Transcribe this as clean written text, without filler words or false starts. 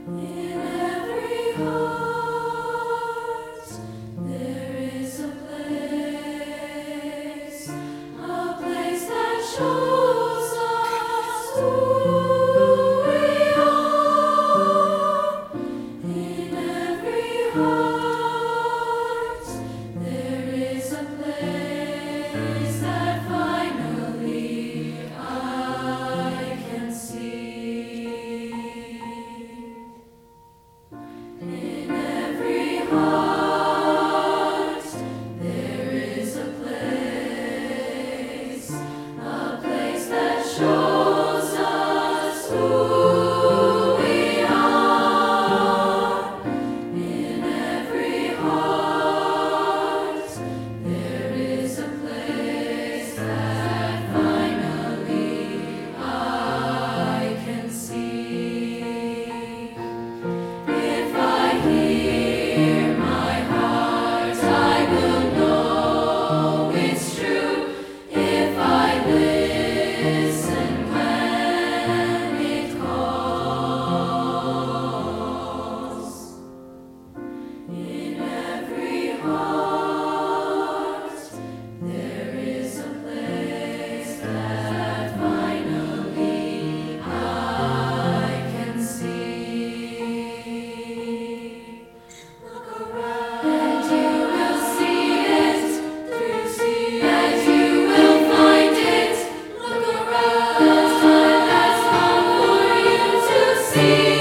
In every heart there is a place that shows us who we are. In every heart there is a place that finally I can see. In every heart there is a place that shows us who we are. In every heart there is a place that finally I can see. If I hear my heart, I will know it's true. If I listen when it calls. In every heart there is a place that finally I can see. Look around and you will see it. Through see and you will find it. Look around, the time has come for you to see.